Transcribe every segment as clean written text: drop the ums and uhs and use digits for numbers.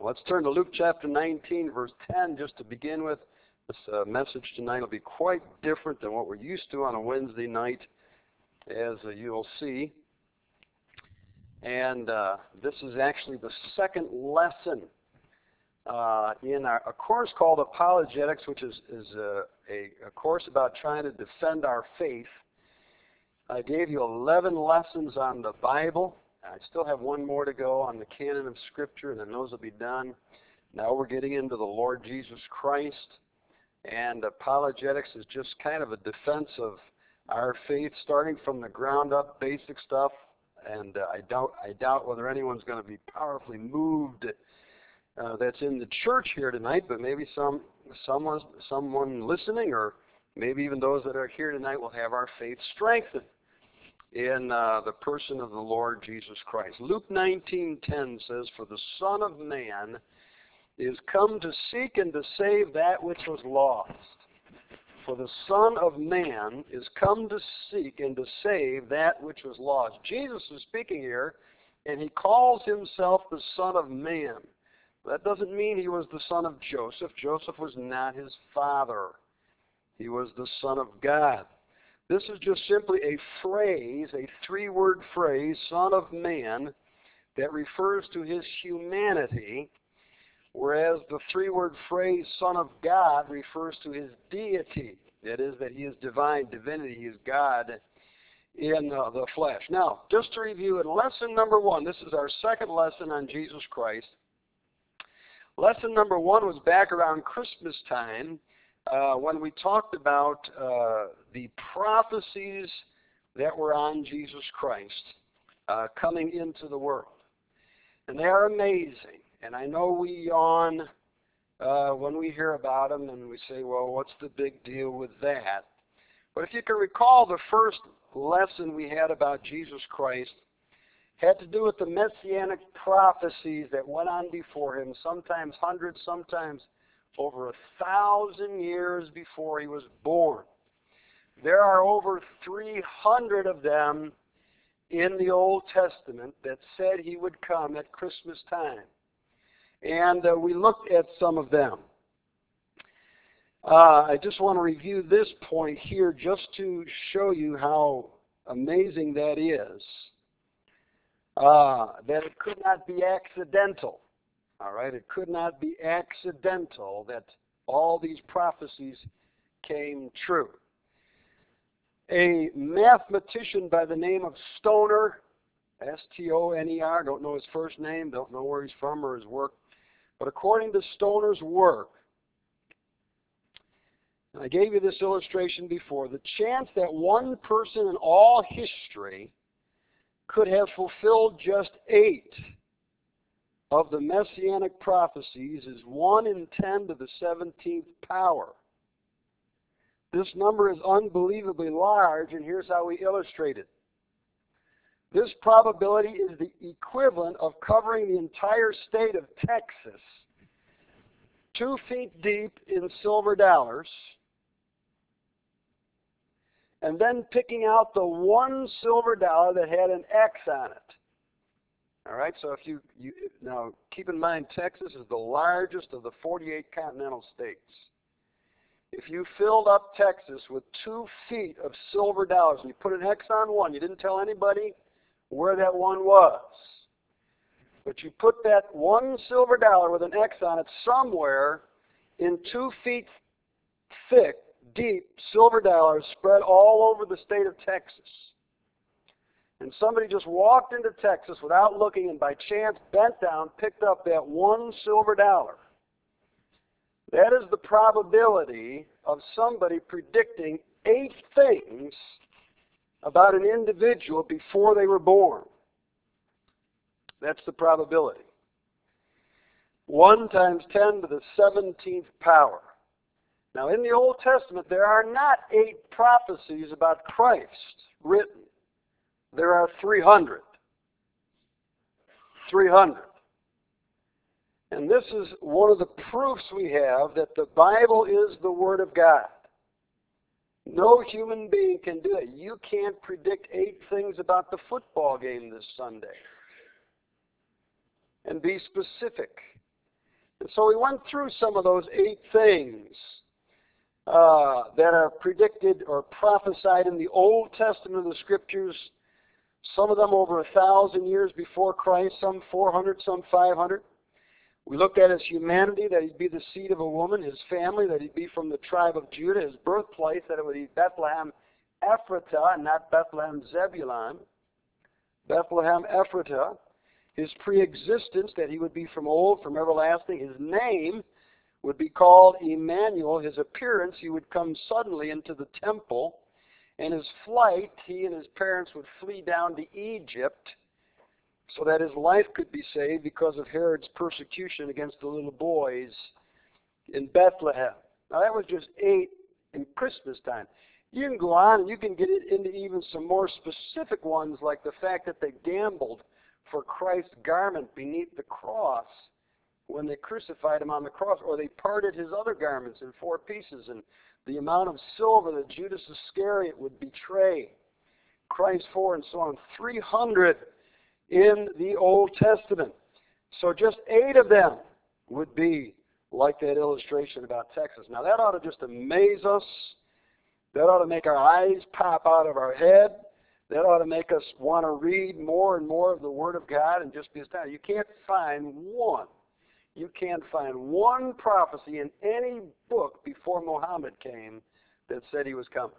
Let's turn to Luke chapter 19, verse 10, just to begin with. This message tonight will be quite different than what we're used to on a Wednesday night, as you'll see. And this is actually the second lesson in a course called Apologetics, which is a course about trying to defend our faith. I gave you 11 lessons on the Bible. I still have one more to go on the canon of Scripture, and then those will be done. Now we're getting into the Lord Jesus Christ, and apologetics is just kind of a defense of our faith, starting from the ground up, basic stuff. And I doubt whether anyone's going to be powerfully moved that's in the church here tonight, but maybe someone listening, or maybe even those that are here tonight, will have our faith strengthened in the person of the Lord Jesus Christ. Luke 19:10 says, "For the Son of Man is come to seek and to save that which was lost." For the Son of Man is come to seek and to save that which was lost. Jesus is speaking here, and he calls himself the Son of Man. That doesn't mean he was the son of Joseph. Joseph was not his father. He was the Son of God. This is just simply a phrase, a three-word phrase, Son of Man, that refers to his humanity, whereas the three-word phrase Son of God refers to his deity. That is, that he is divine, divinity, he is God in the flesh. Now, just to review, in lesson number 1, this is our second lesson on Jesus Christ. Lesson number 1 was back around Christmas time, when we talked about the prophecies that were on Jesus Christ coming into the world. And they are amazing. And I know we yawn when we hear about them, and we say, well, what's the big deal with that? But if you can recall, the first lesson we had about Jesus Christ had to do with the messianic prophecies that went on before him, sometimes hundreds, sometimes over 1,000 years before he was born. There are over 300 of them in the Old Testament that said he would come at Christmas time. And we looked at some of them. I just want to review this point here just to show you how amazing that is. That it could not be accidental. All right, it could not be accidental that all these prophecies came true. A mathematician by the name of Stoner, S-T-O-N-E-R, don't know his first name, don't know where he's from or his work, but according to Stoner's work, I gave you this illustration before, the chance that one person in all history could have fulfilled just 8 of the messianic prophecies is 1 in 10 to the 17th power. This number is unbelievably large, and here's how we illustrate it. This probability is the equivalent of covering the entire state of Texas 2 feet deep in silver dollars, and then picking out the one silver dollar that had an X on it. All right, so if you now keep in mind, Texas is the largest of the 48 continental states. If you filled up Texas with 2 feet of silver dollars and you put an X on one, you didn't tell anybody where that one was, but you put that one silver dollar with an X on it somewhere in 2 feet thick, deep silver dollars spread all over the state of Texas. And somebody just walked into Texas without looking and by chance bent down, picked up that one silver dollar. That is the probability of somebody predicting 8 things about an individual before they were born. That's the probability. 1 times 10 to the 17th power. Now, in the Old Testament, there are not 8 prophecies about Christ written. There are 300. 300. And this is one of the proofs we have that the Bible is the Word of God. No human being can do it. You can't predict 8 things about the football game this Sunday and be specific. And so we went through some of those 8 things that are predicted or prophesied in the Old Testament of the Scriptures, some of them over 1,000 years before Christ, some 400, some 500. We looked at his humanity, that he'd be the seed of a woman, his family, that he'd be from the tribe of Judah, his birthplace, that it would be Bethlehem Ephratah, and not Bethlehem Zebulun. Bethlehem Ephratah. His pre-existence, that he would be from old, from everlasting. His name would be called Emmanuel. His appearance, he would come suddenly into the temple. And his flight, he and his parents would flee down to Egypt so that his life could be saved because of Herod's persecution against the little boys in Bethlehem. Now that was just 8 in Christmas time. You can go on and you can get into even some more specific ones, like the fact that they gambled for Christ's garment beneath the cross when they crucified him on the cross, or they parted his other garments in 4 pieces, and the amount of silver that Judas Iscariot would betray Christ for, and so on. 300 in the Old Testament. So just 8 of them would be like that illustration about Texas. Now that ought to just amaze us. That ought to make our eyes pop out of our head. That ought to make us want to read more and more of the Word of God and just be astounded. You can't find one. You can't find one prophecy in any book before Muhammad came that said he was coming.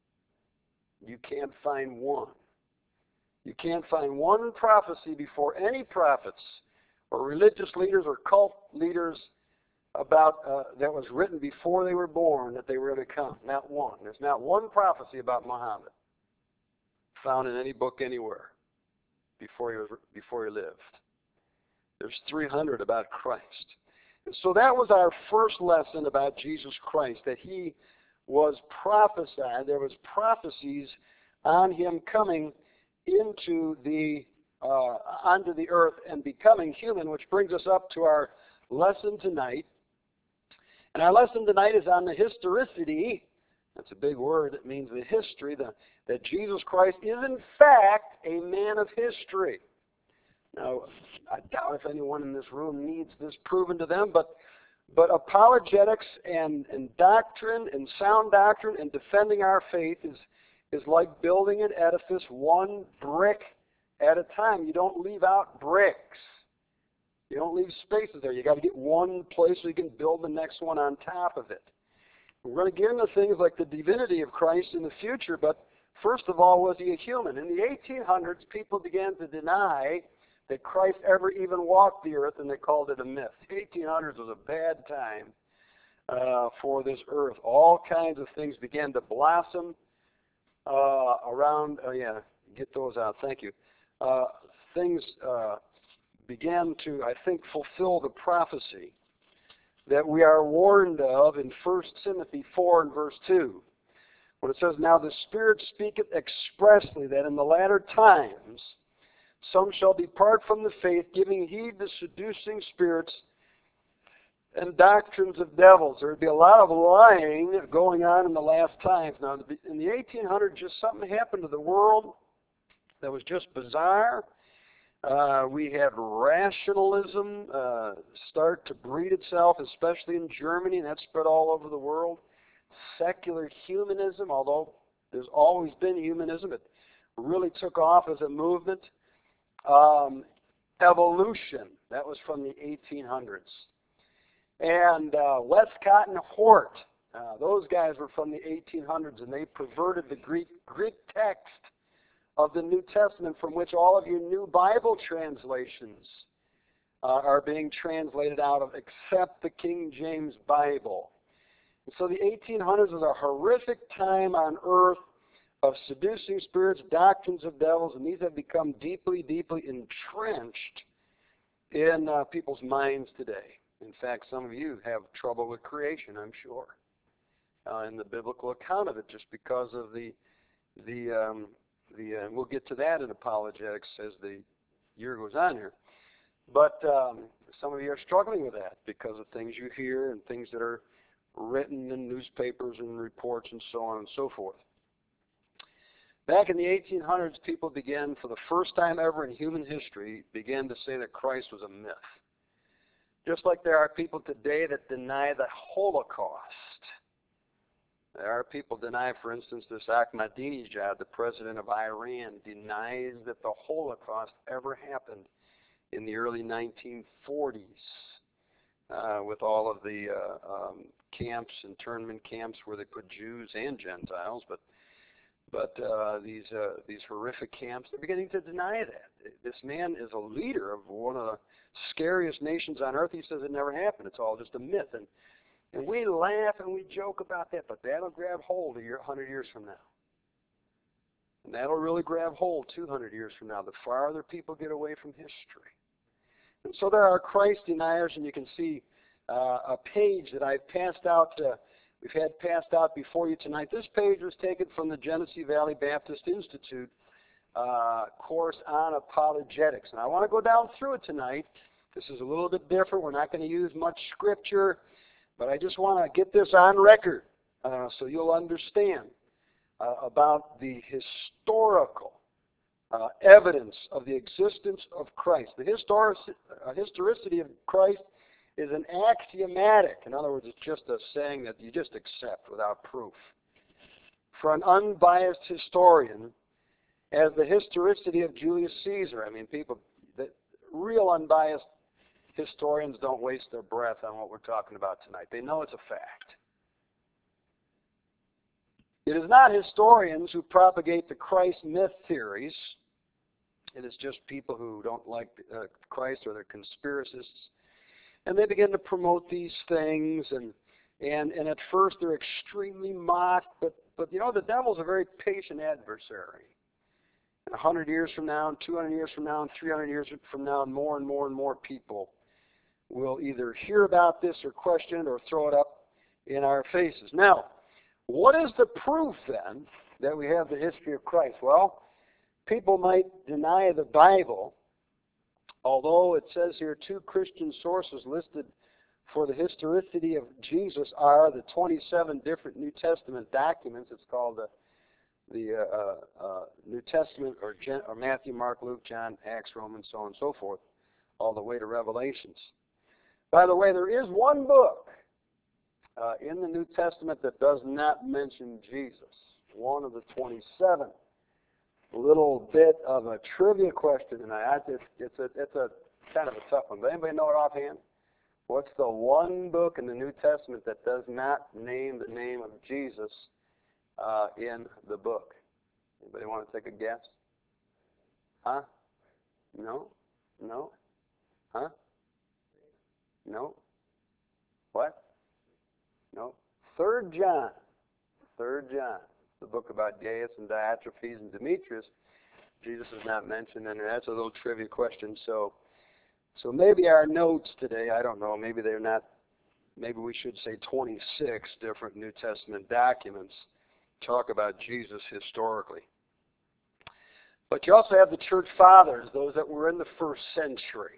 You can't find one. You can't find one prophecy before any prophets or religious leaders or cult leaders about that was written before they were born that they were going to come. Not one. There's not one prophecy about Muhammad found in any book anywhere before he lived. There's 300 about Christ. And so that was our first lesson about Jesus Christ, that he was prophesied. There was prophecies on him coming into onto the earth and becoming human, which brings us up to our lesson tonight. And our lesson tonight is on the historicity. That's a big word. It means the history, that Jesus Christ is in fact a man of history. Now, I doubt if anyone in this room needs this proven to them, but apologetics and doctrine and sound doctrine and defending our faith is like building an edifice 1 brick at a time. You don't leave out bricks. You don't leave spaces there. You got to get one place so you can build the next one on top of it. We're going to get into things like the divinity of Christ in the future, but first of all, was he a human? In the 1800s, people began to deny that Christ ever even walked the earth, and they called it a myth. The 1800s was a bad time for this earth. All kinds of things began to blossom around. Get those out. Thank you. Things began to, I think, fulfill the prophecy that we are warned of in 1 Timothy 4 and verse 2. When it says, "Now the Spirit speaketh expressly that in the latter times some shall depart from the faith, giving heed to seducing spirits and doctrines of devils." There would be a lot of lying going on in the last times. Now, in the 1800s, just something happened to the world that was just bizarre. We had rationalism start to breed itself, especially in Germany, and that spread all over the world. Secular humanism, although there's always been humanism, it really took off as a movement. Evolution, that was from the 1800s. And Westcott and Hort, those guys were from the 1800s, and they perverted the Greek text of the New Testament, from which all of your new Bible translations are being translated out of, except the King James Bible. And so the 1800s was a horrific time on earth of seducing spirits, doctrines of devils, and these have become deeply, deeply entrenched in people's minds today. In fact, some of you have trouble with creation, I'm sure, in the biblical account of it, just because of we'll get to that in apologetics as the year goes on here. But some of you are struggling with that because of things you hear and things that are written in newspapers and reports and so on and so forth. Back in the 1800s, people began, for the first time ever in human history, began to say that Christ was a myth. Just like there are people today that deny the Holocaust. There are people deny, for instance, this Ahmadinejad, the president of Iran, denies that the Holocaust ever happened in the early 1940s with all of the camps, internment camps where they put Jews and Gentiles, but these horrific camps, they're beginning to deny that. This man is a leader of one of the scariest nations on earth. He says it never happened. It's all just a myth. And we laugh and we joke about that, but that'll grab hold of 100 years from now. And that'll really grab hold 200 years from now, the farther people get away from history. And so there are Christ deniers, and you can see a page that I've passed out, we've had passed out before you tonight. This page was taken from the Genesee Valley Baptist Institute course on apologetics. And I want to go down through it tonight. This is a little bit different. We're not going to use much scripture, but I just want to get this on record so you'll understand about the historical evidence of the existence of Christ. The historicity of Christ is an axiomatic. In other words, it's just a saying that you just accept without proof. For an unbiased historian, as the historicity of Julius Caesar, I mean, real unbiased historians don't waste their breath on what we're talking about tonight. They know it's a fact. It is not historians who propagate the Christ myth theories. It is just people who don't like Christ, or they're conspiracists. And they begin to promote these things, and at first they're extremely mocked, but you know, the devil's a very patient adversary. 100 years from now, and 200 years from now, and 300 years from now, more and more and more people will either hear about this or question it or throw it up in our faces. Now, what is the proof then that we have the history of Christ? Well, people might deny the Bible, although it says here 2 Christian sources listed for the historicity of Jesus are the 27 different New Testament documents. It's called the New Testament, or Matthew, Mark, Luke, John, Acts, Romans, so on and so forth, all the way to Revelations. By the way, there is one book in the New Testament that does not mention Jesus, one of the 27. A little bit of a trivia question tonight. It's a kind of a tough one. Does anybody know it offhand? What's the one book in the New Testament that does not name the name of Jesus in the book? Anybody want to take a guess? Huh? No? No? Huh? No? What? No? 3 John. 3 John. The book about Gaius and Diotrephes and Demetrius. Jesus is not mentioned in there. That's a little trivia question. So maybe our notes today, I don't know, maybe they're not, maybe we should say 26 different New Testament documents talk about Jesus historically. But you also have the church fathers, those that were in the first century,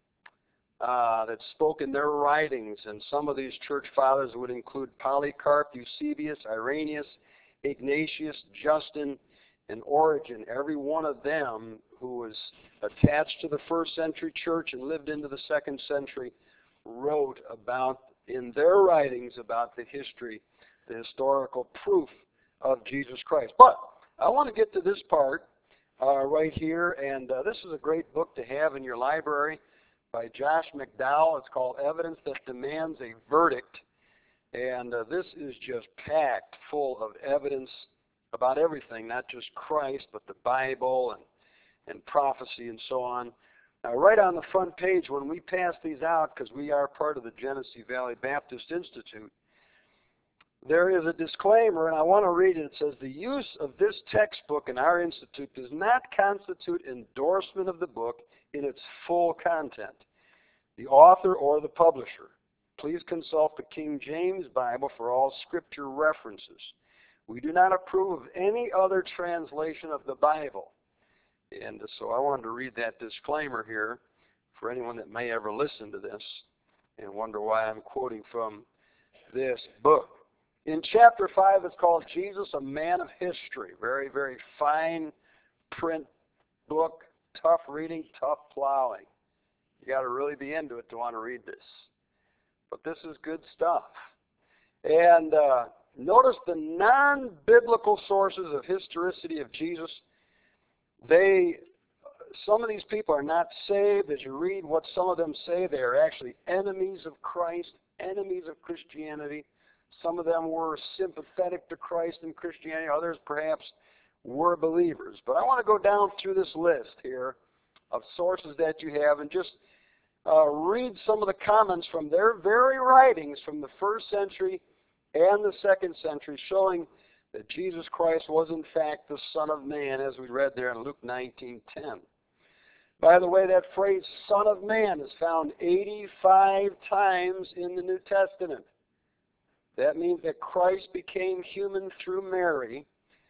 that spoke in their writings. And some of these church fathers would include Polycarp, Eusebius, Irenaeus, Ignatius, Justin, and Origen. Every one of them who was attached to the first century church and lived into the second century wrote about, in their writings, about the history, the historical proof of Jesus Christ. But I want to get to this part right here, and this is a great book to have in your library by Josh McDowell. It's called Evidence That Demands a Verdict, and this is just packed full of evidence about everything, not just Christ, but the Bible and prophecy and so on. Now, right on the front page, when we pass these out, because we are part of the Genesee Valley Baptist Institute, there is a disclaimer, and I want to read it. It says, the use of this textbook in our institute does not constitute endorsement of the book in its full content. The author or the publisher. Please consult the King James Bible for all scripture references. We do not approve of any other translation of the Bible. And so I wanted to read that disclaimer here for anyone that may ever listen to this and wonder why I'm quoting from this book. In chapter 5, it's called Jesus, a Man of History. Very, very fine print book, tough reading, tough plowing. You got to really be into it to want to read this. But this is good stuff. And notice the non-biblical sources of historicity of Jesus. Some of these people are not saved. As you read what some of them say, they are actually enemies of Christ, enemies of Christianity. Some of them were sympathetic to Christ and Christianity. Others perhaps were believers. But I want to go down through this list here of sources that you have and just read some of the comments from their very writings from the 1st century and the 2nd century, showing that Jesus Christ was in fact the Son of Man, as we read there in Luke 19:10. By the way, that phrase Son of Man is found 85 times in the New Testament. That means that Christ became human through Mary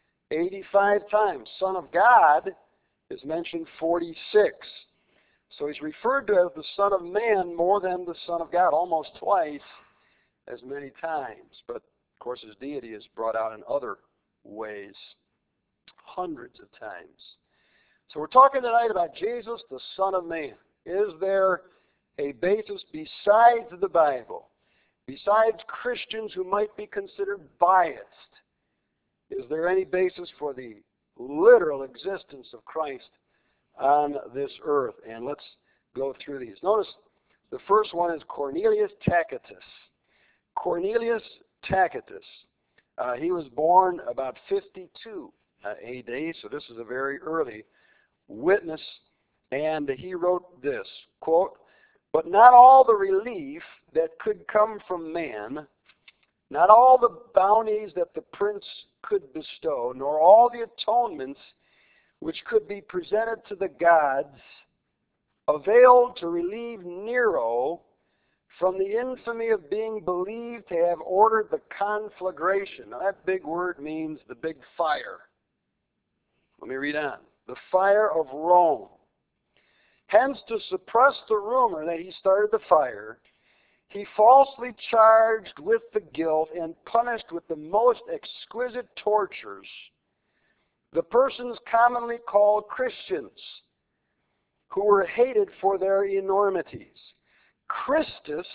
85 times. Son of God is mentioned 46. So he's referred to as the Son of Man more than the Son of God, almost twice as many times. But, of course, his deity is brought out in other ways, hundreds of times. So we're talking tonight about Jesus, the Son of Man. Is there a basis besides the Bible, besides Christians who might be considered biased? Is there any basis for the literal existence of Christ on this earth? And let's go through these. Notice the first one is Cornelius Tacitus. Cornelius Tacitus. He was born about 52 AD, so this is a very early witness, and he wrote this, quote, "But not all the relief that could come from man, not all the bounties that the prince could bestow, nor all the atonements which could be presented to the gods, availed to relieve Nero from the infamy of being believed to have ordered the conflagration." Now that big word means the big fire. Let me read on. The fire of Rome. Hence, to suppress the rumor that he started the fire, he falsely charged with the guilt and punished with the most exquisite tortures the persons commonly called Christians, who were hated for their enormities. Christus,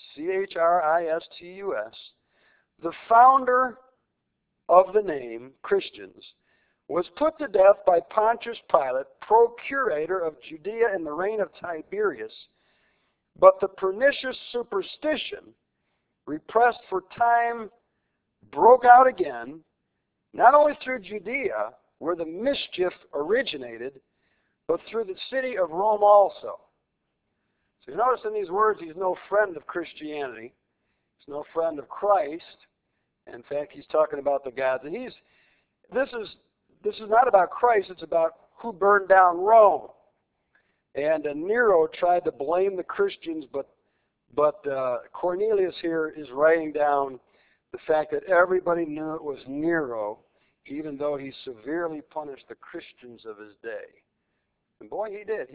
Christus, the founder of the name Christians, was put to death by Pontius Pilate, procurator of Judea in the reign of Tiberius. But the pernicious superstition, repressed for time, broke out again, not only through Judea, where the mischief originated, but through the city of Rome also. So you notice in these words, he's no friend of Christianity. He's no friend of Christ. In fact, he's talking about the gods. And this is not about Christ, it's about who burned down Rome. And Nero tried to blame the Christians, but Cornelius here is writing down the fact that everybody knew it was Nero, even though he severely punished the Christians of his day. And boy, he did.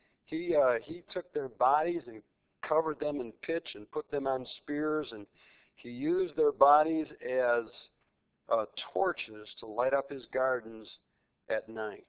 He took their bodies and covered them in pitch and put them on spears, and he used their bodies as torches to light up his gardens at night.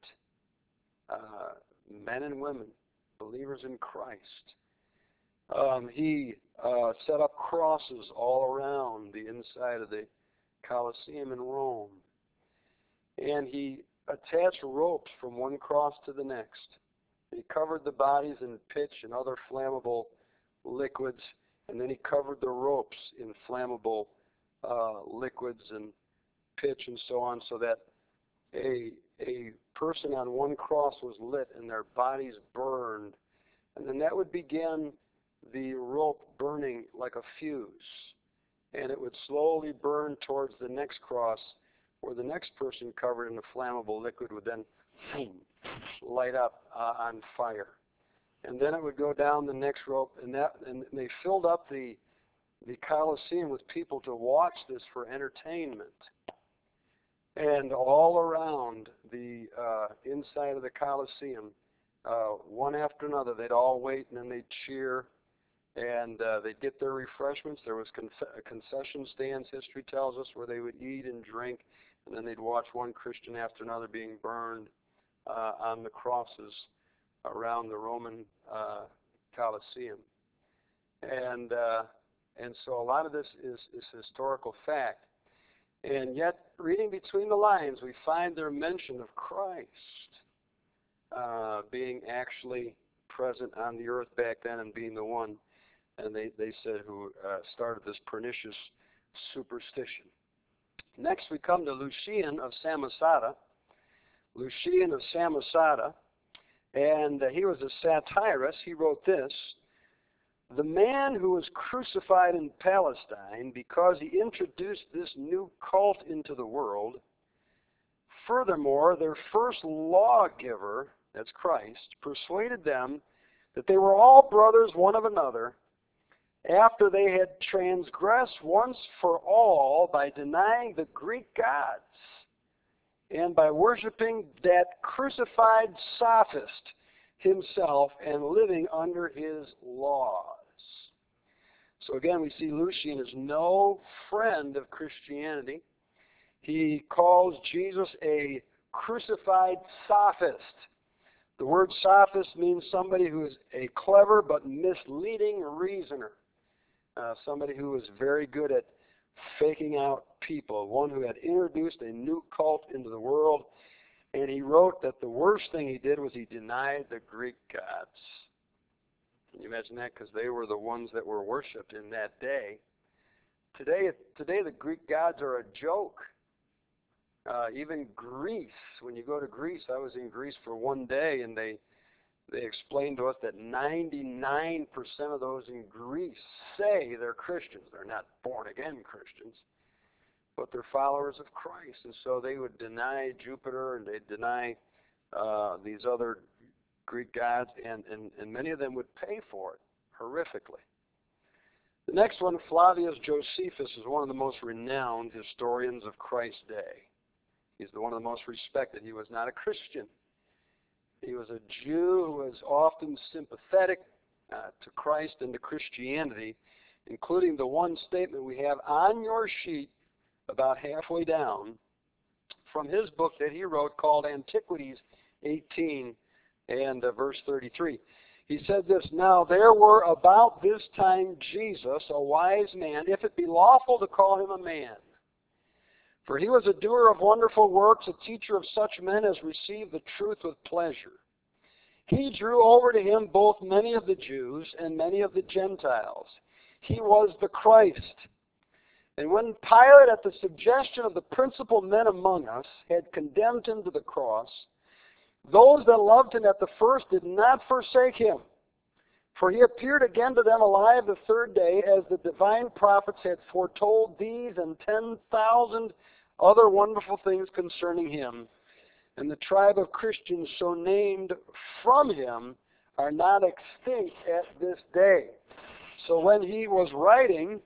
Men and women, believers in Christ. He set up crosses all around the inside of the Colosseum in Rome. And he attached ropes from one cross to the next. He covered the bodies in pitch and other flammable liquids, and then he covered the ropes in flammable liquids and pitch and so on, so that a person on one cross was lit and their bodies burned. And then that would begin the rope burning like a fuse. And it would slowly burn towards the next cross, where the next person covered in the flammable liquid would then light up on fire. And then it would go down the next rope, and they filled up the Colosseum with people to watch this for entertainment. And all around the inside of the Colosseum, one after another, they'd all wait, and then they'd cheer, and they'd get their refreshments. There was concession stands, history tells us, where they would eat and drink, and then they'd watch one Christian after another being burned on the crosses around the Roman Colosseum. And so a lot of this is historical fact. And yet, reading between the lines, we find their mention of Christ being actually present on the earth back then and being the one, and they said, who started this pernicious superstition. Next, we come to Lucian of Samosata. Lucian of Samosata, and he was a satirist. He wrote this: "The man who was crucified in Palestine because he introduced this new cult into the world. Furthermore, their first lawgiver, that's Christ, persuaded them that they were all brothers one of another, after they had transgressed once for all by denying the Greek gods and by worshiping that crucified sophist himself and living under his laws." So again, we see Lucian is no friend of Christianity. He calls Jesus a crucified sophist. The word sophist means somebody who is a clever but misleading reasoner. Somebody who is very good at faking out people. One who had introduced a new cult into the world. And he wrote that the worst thing he did was he denied the Greek gods. Can you imagine that? Because they were the ones that were worshipped in that day. Today the Greek gods are a joke. Even Greece, when you go to Greece, I was in Greece for one day, and they explained to us that 99% of those in Greece say they're Christians. They're not born-again Christians, but they're followers of Christ. And so they would deny Jupiter, and they'd deny these other Greek gods, and many of them would pay for it horrifically. The next one, Flavius Josephus, is one of the most renowned historians of Christ's day. He's one of the most respected. He was not a Christian. He was a Jew who was often sympathetic to Christ and to Christianity, including the one statement we have on your sheet about halfway down from his book that he wrote called Antiquities 18 and verse 33. He said this: "Now there were about this time Jesus, a wise man, if it be lawful to call him a man. For he was a doer of wonderful works, a teacher of such men as receive the truth with pleasure. He drew over to him both many of the Jews and many of the Gentiles. He was the Christ. And when Pilate, at the suggestion of the principal men among us, had condemned him to the cross, those that loved him at the first did not forsake him. For he appeared again to them alive the third day, as the divine prophets had foretold these and 10,000 other wonderful things concerning him. And the tribe of Christians so named from him are not extinct at this day." So when he was writing,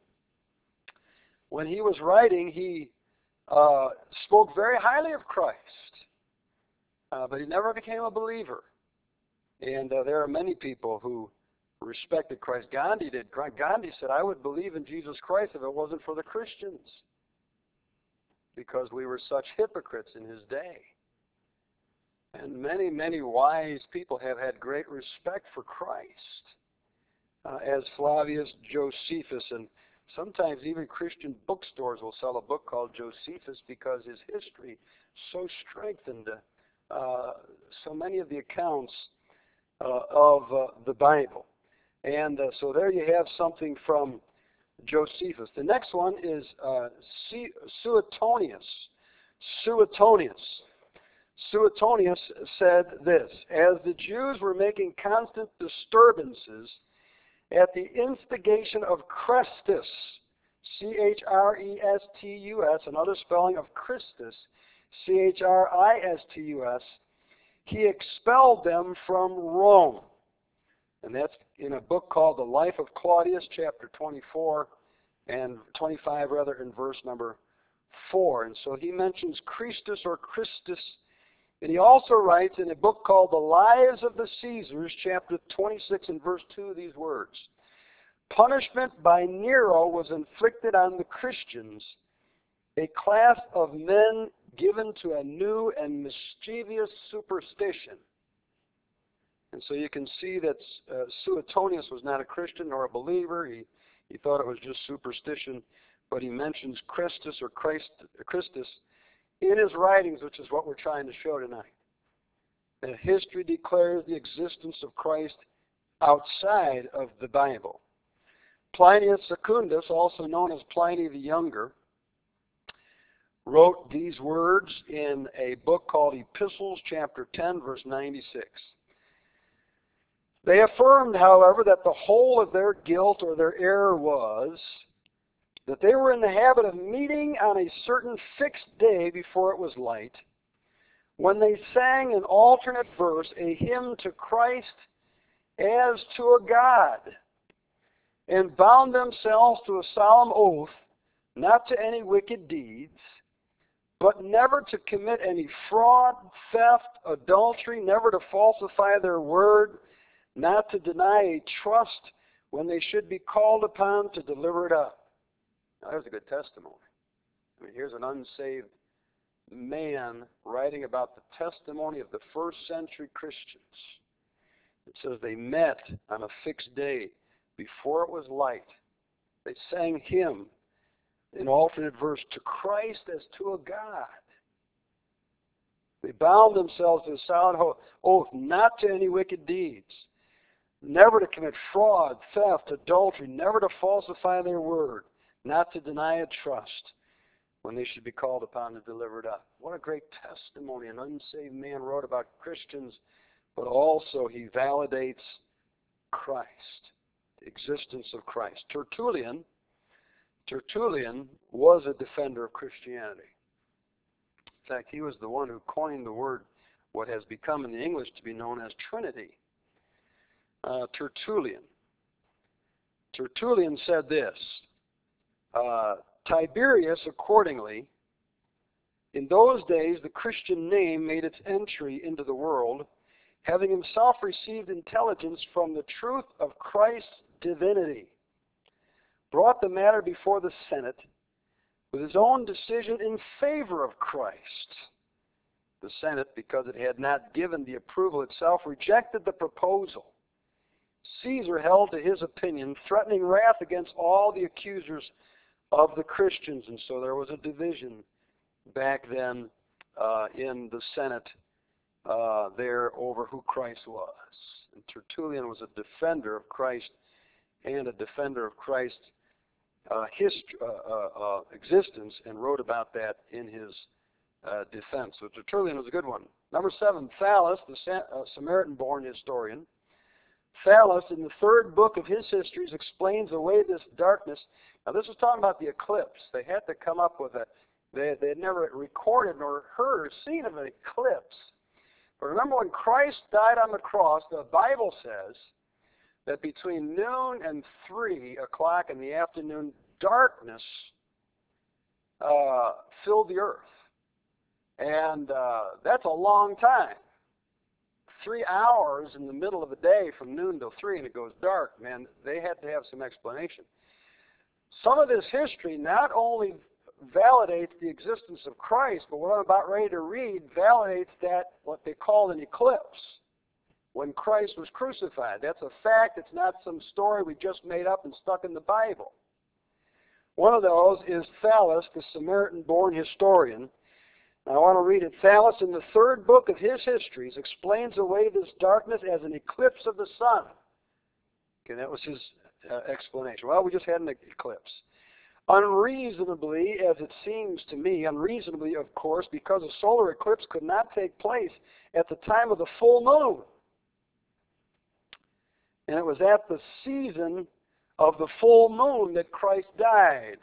he spoke very highly of Christ, but he never became a believer. And there are many people who respected Christ. Gandhi did. Gandhi said, "I would believe in Jesus Christ if it wasn't for the Christians, because we were such hypocrites in his day." And many, many wise people have had great respect for Christ, as Flavius Josephus. And sometimes even Christian bookstores will sell a book called Josephus because his history so strengthened so many of the accounts of the Bible. And so there you have something from Josephus. The next one is Suetonius. Suetonius said this: "As the Jews were making constant disturbances at the instigation of Chrestus, Chrestus, another spelling of Christus, Christus, he expelled them from Rome." And that's in a book called The Life of Claudius, chapter 24 and 25, rather, in verse number 4. And so he mentions Christus or Christus. And he also writes in a book called The Lives of the Caesars, chapter 26 and verse 2, these words: "Punishment by Nero was inflicted on the Christians, a class of men given to a new and mischievous superstition." And so you can see that Suetonius was not a Christian or a believer. He thought it was just superstition, but he mentions Christus or Christus in his writings, which is what we're trying to show tonight. That history declares the existence of Christ outside of the Bible. Plinius Secundus, also known as Pliny the Younger, wrote these words in a book called Epistles, chapter 10, verse 96. They affirmed, however, that the whole of their guilt or their error was that they were in the habit of meeting on a certain fixed day before it was light, when they sang in alternate verse a hymn to Christ as to a God, and bound themselves to a solemn oath not to any wicked deeds, but never to commit any fraud, theft, adultery, never to falsify their word, not to deny a trust when they should be called upon to deliver it up. Now, there's a good testimony. I mean, here's an unsaved man writing about the testimony of the first century Christians. It says they met on a fixed day before it was light. They sang hymn in alternate verse to Christ as to a God. They bound themselves to a solemn oath not to any wicked deeds, never to commit fraud, theft, adultery, never to falsify their word, not to deny a trust when they should be called upon to deliver it up. What a great testimony an unsaved man wrote about Christians, but also he validates Christ, the existence of Christ. Tertullian was a defender of Christianity. In fact, he was the one who coined the word, what has become in the English to be known as Trinity. Tertullian said this, Tiberius, accordingly, in those days the Christian name made its entry into the world, having himself received intelligence from the truth of Christ's divinity, brought the matter before the Senate with his own decision in favor of Christ. The Senate, because it had not given the approval itself, rejected the proposal. Caesar held to his opinion, threatening wrath against all the accusers of the Christians, and so there was a division back then in the Senate there over who Christ was. And Tertullian was a defender of Christ and a defender of Christ's existence, and wrote about that in his defense. So Tertullian was a good one. Number 7, Thallus, the Samaritan-born historian. Thallus, in the 3rd book of his histories, explains away this darkness. Now, this is talking about the eclipse. They had to come up with they had never recorded nor heard or seen of an eclipse. But remember, when Christ died on the cross, the Bible says that between noon and 3 o'clock in the afternoon, darkness filled the earth. And that's a long time. 3 hours in the middle of the day from noon till 3 and it goes dark, man, they had to have some explanation. Some of this history not only validates the existence of Christ, but what I'm about ready to read validates that, what they call an eclipse, when Christ was crucified. That's a fact. It's not some story we just made up and stuck in the Bible. One of those is Thallus, the Samaritan-born historian. I want to read it. Thallus, in the 3rd book of his histories, explains away this darkness as an eclipse of the sun. Okay, that was his explanation. Well, we just had an eclipse. Unreasonably, as it seems to me, unreasonably, of course, because a solar eclipse could not take place at the time of the full moon. And it was at the season of the full moon that Christ died.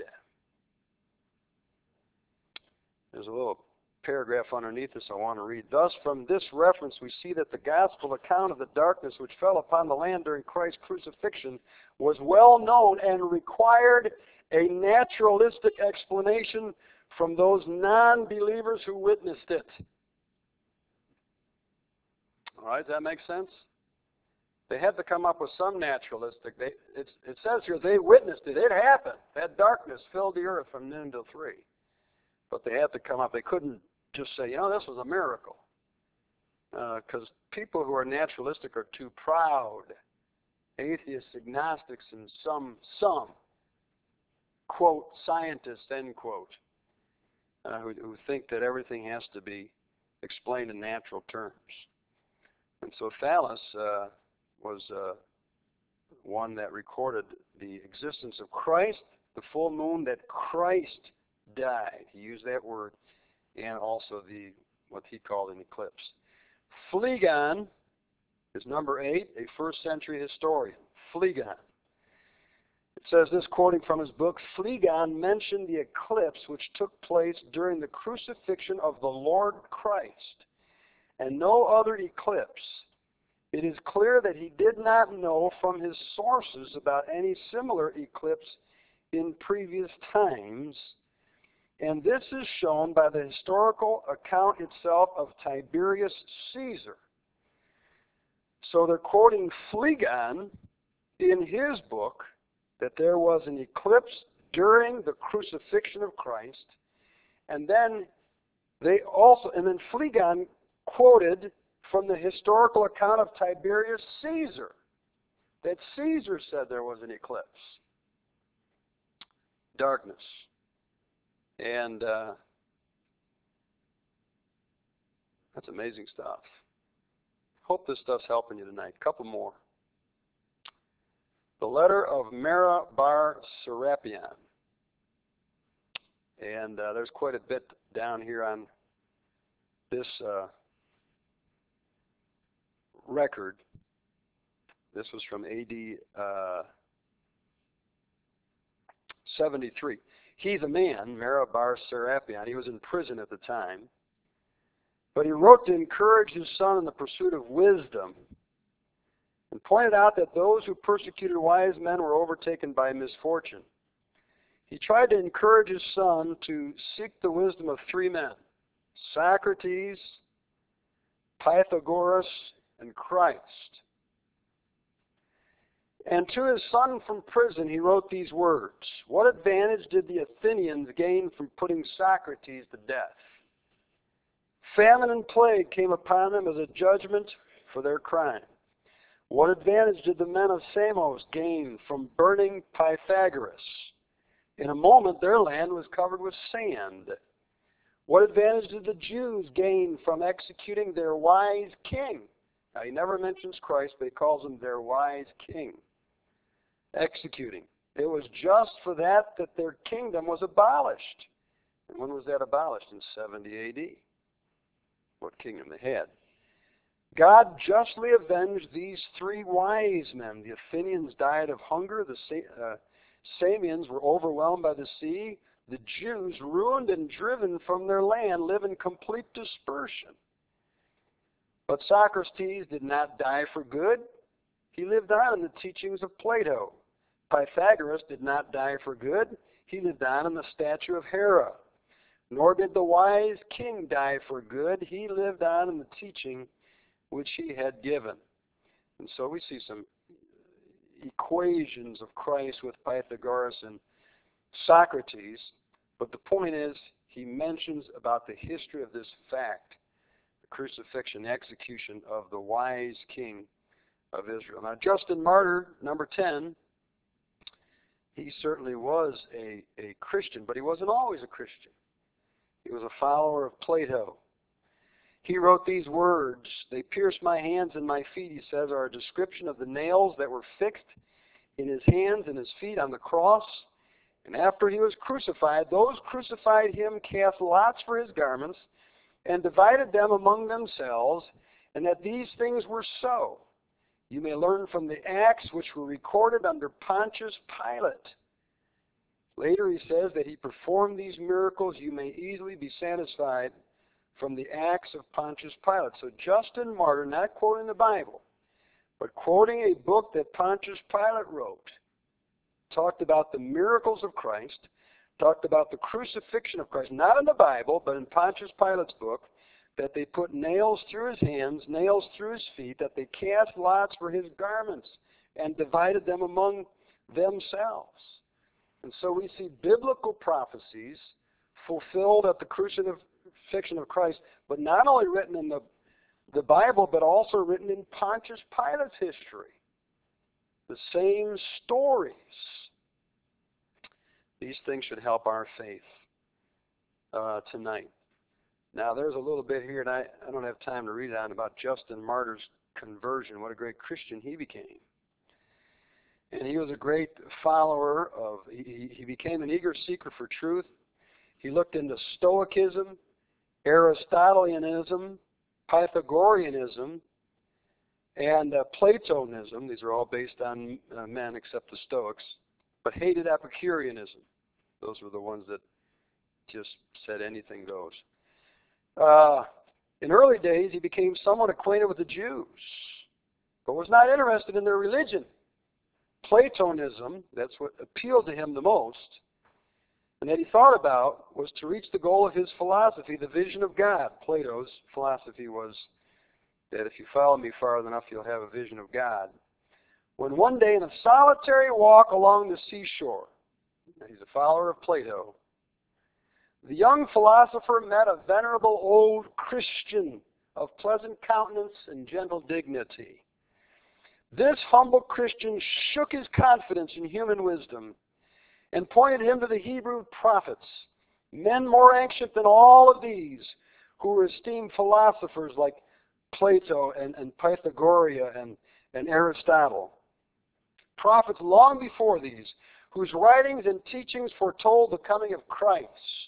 There's a little paragraph underneath this I want to read. Thus, from this reference, we see that the gospel account of the darkness which fell upon the land during Christ's crucifixion was well known and required a naturalistic explanation from those non-believers who witnessed it. All right, does that make sense? They had to come up with some naturalistic. It says here they witnessed it. It happened. That darkness filled the earth from noon till 3. But they had to come up. They couldn't just say, this was a miracle. because people who are naturalistic are too proud. Atheists, agnostics, and some quote, scientists, end quote, who think that everything has to be explained in natural terms. And so Thales was one that recorded the existence of Christ, the full moon, that Christ died. He used that word, and also what he called an eclipse. Phlegon is number 8, a first-century historian. Phlegon. It says this, quoting from his book, Phlegon mentioned the eclipse which took place during the crucifixion of the Lord Christ, and no other eclipse. It is clear that he did not know from his sources about any similar eclipse in previous times, and this is shown by the historical account itself of Tiberius Caesar. So they're quoting Phlegon in his book that there was an eclipse during the crucifixion of Christ, and then Phlegon quoted from the historical account of Tiberius Caesar that Caesar said there was an eclipse. Darkness. And that's amazing stuff. Hope this stuff's helping you tonight. A couple more. The letter of Mara bar Serapion. And there's quite a bit down here on this record. This was from AD 73. He's a man, Mara bar Serapion. He was in prison at the time. But he wrote to encourage his son in the pursuit of wisdom, and pointed out that those who persecuted wise men were overtaken by misfortune. He tried to encourage his son to seek the wisdom of 3 men, Socrates, Pythagoras, and Christ. And to his son from prison he wrote these words, "What advantage did the Athenians gain from putting Socrates to death? Famine and plague came upon them as a judgment for their crime. What advantage did the men of Samos gain from burning Pythagoras? In a moment their land was covered with sand. What advantage did the Jews gain from executing their wise king?" Now he never mentions Christ, but he calls him their wise king. Executing. It was just for that their kingdom was abolished. And when was that abolished? In 70 AD. What kingdom they had. God justly avenged these 3 wise men. The Athenians died of hunger. The Samians were overwhelmed by the sea. The Jews, ruined and driven from their land, live in complete dispersion. But Socrates did not die for good. He lived on in the teachings of Plato. Pythagoras did not die for good. He lived on in the statue of Hera. Nor did the wise king die for good. He lived on in the teaching which he had given. And so we see some equations of Christ with Pythagoras and Socrates. But the point is, he mentions about the history of this fact, the crucifixion, the execution of the wise king of Israel. Now, Justin Martyr, number 10, he certainly was a Christian, but he wasn't always a Christian. He was a follower of Plato. He wrote these words, "They pierced my hands and my feet," he says, are a description of the nails that were fixed in his hands and his feet on the cross. And after he was crucified, those crucified him cast lots for his garments and divided them among themselves, and that these things were so. You may learn from the acts which were recorded under Pontius Pilate. Later he says that he performed these miracles. You may easily be satisfied from the acts of Pontius Pilate. So Justin Martyr, not quoting the Bible, but quoting a book that Pontius Pilate wrote, talked about the miracles of Christ, talked about the crucifixion of Christ, not in the Bible, but in Pontius Pilate's book, that they put nails through his hands, nails through his feet, that they cast lots for his garments and divided them among themselves. And so we see biblical prophecies fulfilled at the crucifixion of Christ, but not only written in the the Bible, but also written in Pontius Pilate's history. The same stories. These things should help our faith tonight. Now, there's a little bit here, and I don't have time to read on about Justin Martyr's conversion, what a great Christian he became. And he was a great follower of, he became an eager seeker for truth. He looked into Stoicism, Aristotelianism, Pythagoreanism, and Platonism. These are all based on men except the Stoics, but hated Epicureanism. Those were the ones that just said anything goes. In early days, he became somewhat acquainted with the Jews, but was not interested in their religion. Platonism, that's what appealed to him the most, and that he thought about was to reach the goal of his philosophy, the vision of God. Plato's philosophy was that if you follow me far enough, you'll have a vision of God. When one day in a solitary walk along the seashore, he's a follower of Plato, the young philosopher met a venerable old Christian of pleasant countenance and gentle dignity. This humble Christian shook his confidence in human wisdom and pointed him to the Hebrew prophets, men more ancient than all of these, who were esteemed philosophers like Plato and Pythagoras and Aristotle. Prophets long before these, whose writings and teachings foretold the coming of Christ.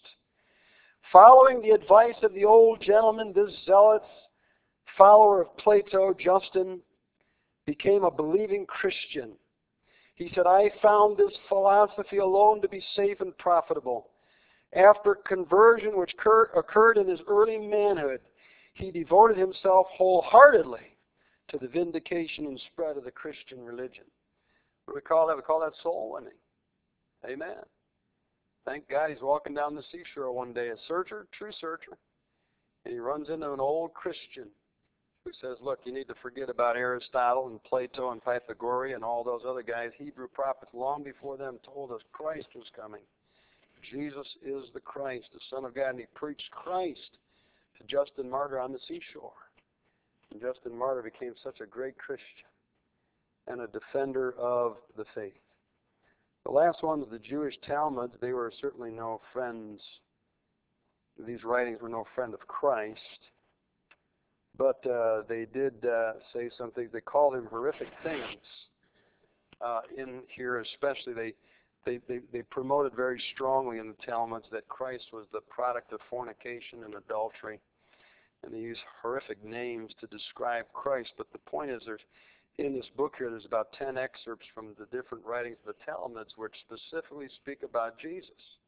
Following the advice of the old gentleman, this zealot follower of Plato, Justin, became a believing Christian. He said, I found this philosophy alone to be safe and profitable. After conversion, which occurred in his early manhood, he devoted himself wholeheartedly to the vindication and spread of the Christian religion. What do we call that? We call that soul winning. Amen. Thank God he's walking down the seashore one day, a searcher, true searcher, and he runs into an old Christian who says, look, you need to forget about Aristotle and Plato and Pythagoras and all those other guys. Hebrew prophets long before them told us Christ was coming. Jesus is the Christ, the Son of God, and he preached Christ to Justin Martyr on the seashore. And Justin Martyr became such a great Christian and a defender of the faith. The last one was the Jewish Talmuds. They were certainly no friends. These writings were no friend of Christ. But they did say some things. They called him horrific things in here especially. They promoted very strongly in the Talmuds that Christ was the product of fornication and adultery. And they use horrific names to describe Christ. But the point is, in this book here, there's about 10 excerpts from the different writings of the Talmuds which specifically speak about Jesus.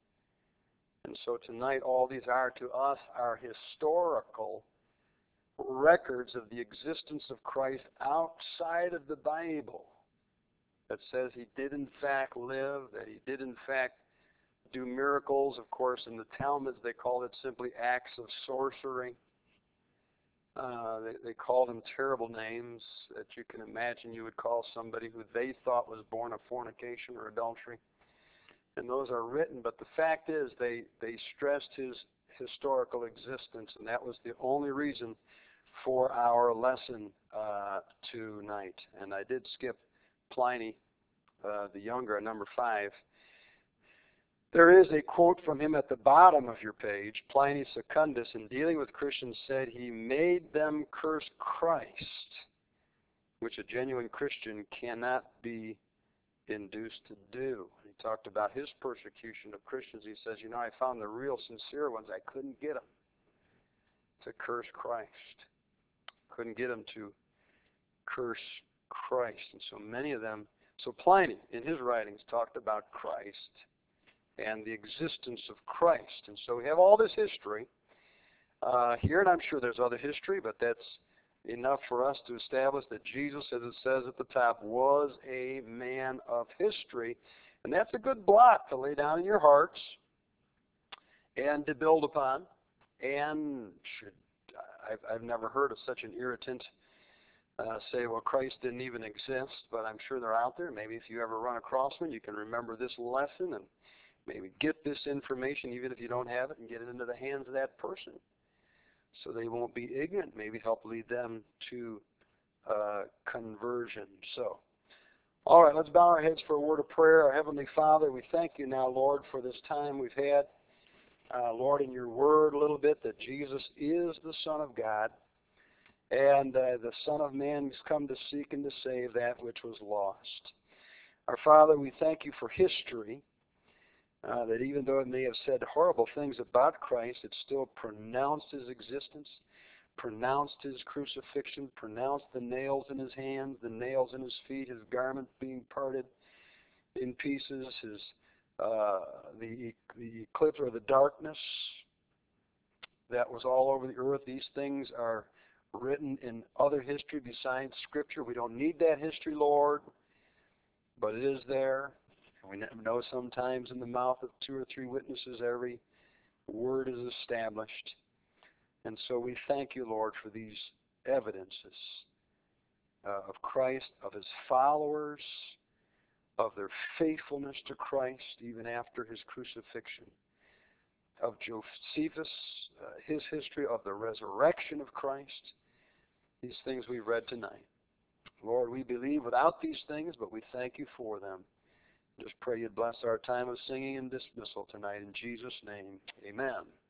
And so tonight, all these are to us are historical records of the existence of Christ outside of the Bible that says he did in fact live, that he did in fact do miracles. Of course, in the Talmuds, they called it simply acts of sorcery. They called them terrible names that you can imagine you would call somebody who they thought was born of fornication or adultery. And those are written, but the fact is they stressed his historical existence, and that was the only reason for our lesson tonight. And I did skip Pliny the Younger, number 5. There is a quote from him at the bottom of your page. Pliny Secundus, in dealing with Christians, said he made them curse Christ, which a genuine Christian cannot be induced to do. He talked about his persecution of Christians. He says, I found the real sincere ones. I couldn't get them to curse Christ. Couldn't get them to curse Christ. And so many of them, so Pliny, in his writings, talked about Christ and the existence of Christ. And so we have all this history here, and I'm sure there's other history, but that's enough for us to establish that Jesus, as it says at the top, was a man of history. And that's a good block to lay down in your hearts and to build upon. And I've never heard of such an irritant say, well, Christ didn't even exist, but I'm sure they're out there. Maybe if you ever run across one, you can remember this lesson and maybe get this information, even if you don't have it, and get it into the hands of that person. so they won't be ignorant. Maybe help lead them to conversion. So, all right, let's bow our heads for a word of prayer. Our Heavenly Father, we thank you now, Lord, for this time we've had. Lord, in your word a little bit, that Jesus is the Son of God, and the Son of Man has come to seek and to save that which was lost. Our Father, we thank you for history, that even though it may have said horrible things about Christ, it still pronounced his existence, pronounced his crucifixion, pronounced the nails in his hands, the nails in his feet, his garment being parted in pieces, his the eclipse or the darkness that was all over the earth. These things are written in other history besides Scripture. We don't need that history, Lord, but it is there. We know sometimes in the mouth of 2 or 3 witnesses every word is established. And so we thank you, Lord, for these evidences of Christ, of his followers, of their faithfulness to Christ even after his crucifixion, of Josephus, his history of the resurrection of Christ, these things we read tonight. Lord, we believe without these things, but we thank you for them. Just pray you'd bless our time of singing and dismissal tonight. In Jesus' name, amen.